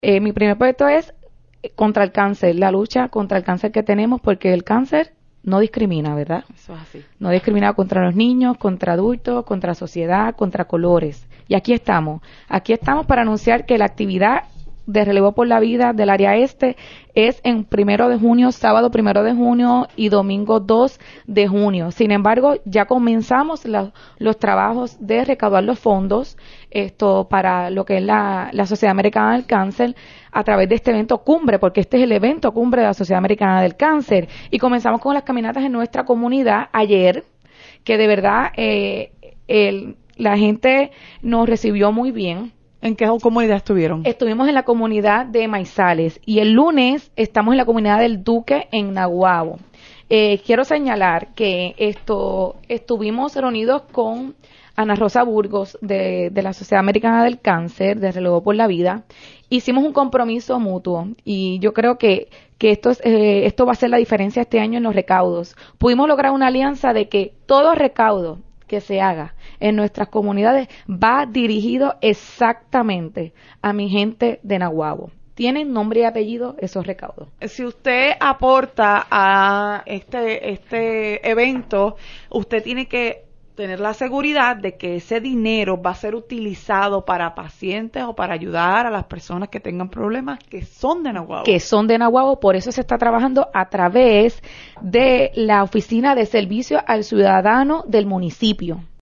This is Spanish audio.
Mi primer proyecto es contra el cáncer, la lucha contra el cáncer que tenemos, porque el cáncer no discrimina, ¿verdad? Eso es así. No discrimina contra los niños, contra adultos, contra la sociedad, contra colores. Y aquí estamos para anunciar que la actividad de Relevo por la Vida del área este es en 1 de junio, sábado 1 de junio y domingo 2 de junio. Sin embargo, ya comenzamos los trabajos de recaudar los fondos para lo que es la Sociedad Americana del Cáncer a través de este evento cumbre, porque este es el evento cumbre de la Sociedad Americana del Cáncer. Y comenzamos con las caminatas en nuestra comunidad ayer, que de verdad la gente nos recibió muy bien. ¿En qué comunidad estuvieron? Estuvimos en la comunidad de Maizales y el lunes estamos en la comunidad del Duque en Naguabo. Quiero señalar que estuvimos reunidos con Ana Rosa Burgos de la Sociedad Americana del Cáncer, de Relevo por la Vida. Hicimos un compromiso mutuo y yo creo que esto va a ser la diferencia este año en los recaudos. Pudimos lograr una alianza de que todo recaudo que se haga en nuestras comunidades va dirigido exactamente a mi gente de Naguabo. Tienen nombre y apellido esos recaudos. Si usted aporta a este evento, usted tiene que tener la seguridad de que ese dinero va a ser utilizado para pacientes o para ayudar a las personas que tengan problemas que son de Naguabo. Que son de Naguabo, por eso se está trabajando a través de la Oficina de Servicio al Ciudadano del municipio.